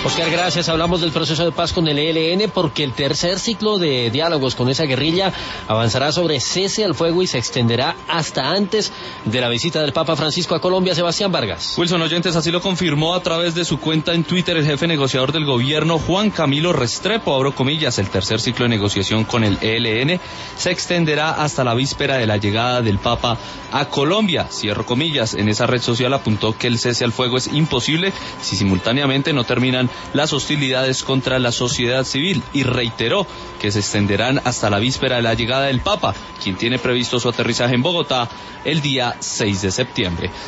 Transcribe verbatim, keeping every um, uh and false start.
Oscar, gracias. Hablamos del proceso de paz con el E L N porque el tercer ciclo de diálogos con esa guerrilla avanzará sobre cese al fuego y se extenderá hasta antes de la visita del Papa Francisco a Colombia. Sebastián Vargas. Wilson Oyentes, así lo confirmó a través de su cuenta en Twitter el jefe negociador del gobierno, Juan Camilo Restrepo. Abro comillas, el tercer ciclo de negociación con el E L N se extenderá hasta la víspera de la llegada del Papa a Colombia. Cierro comillas. En esa red social apuntó que el cese al fuego es imposible si simultáneamente no terminan las hostilidades contra la sociedad civil y reiteró que se extenderán hasta la víspera de la llegada del Papa, quien tiene previsto su aterrizaje en Bogotá el día seis de septiembre.